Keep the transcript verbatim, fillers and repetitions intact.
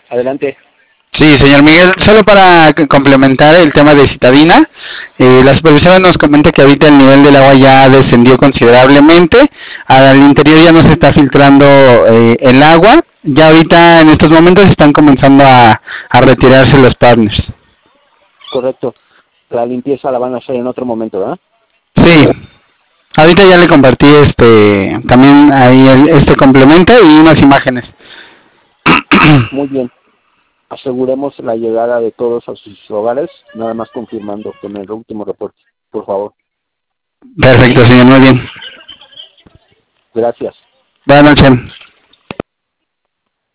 Adelante. Sí, señor Miguel, solo para complementar el tema de Citadina, eh, la supervisora nos comenta que ahorita el nivel del agua ya descendió considerablemente, al interior ya no se está filtrando eh, el agua, ya ahorita en estos momentos están comenzando a, a retirarse los partners. Correcto, la limpieza la van a hacer en otro momento, ¿verdad? Sí, ahorita ya le compartí este también ahí el, este complemento y unas imágenes. Muy bien. Aseguremos la llegada de todos a sus hogares, nada más confirmando con el último reporte, por favor. Perfecto, señor, muy bien. Gracias. Buenas noches.